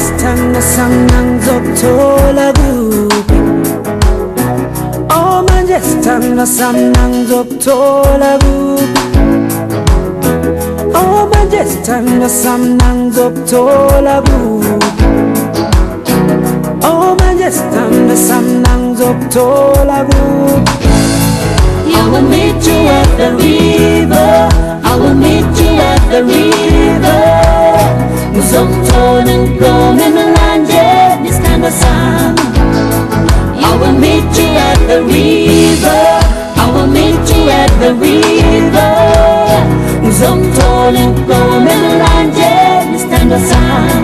majestan na sanang doktola gubi. Oh majestan na sanang doktola gubi. Oh majestan na sanang doktola gubi. Oh majestan na sanang doktola gubi. I will meet you at the river. I will meet you at the river. Musoktonen promen melanje diskanda sam. I will meet you at the river. I will meet you at the river. Musoktonen promen melanje diskanda sam.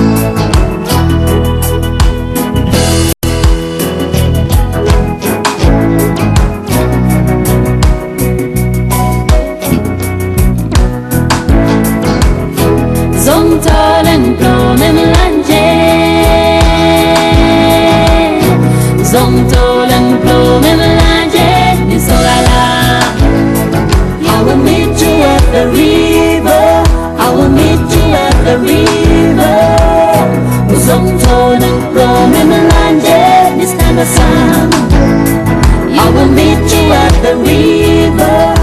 Zomtolen promen melanje. Zomtolen promen melanje disolala. I will meet you at the river. I will meet you at the river. Zomtolen promen melanje diskanda sam. I will meet you at the river.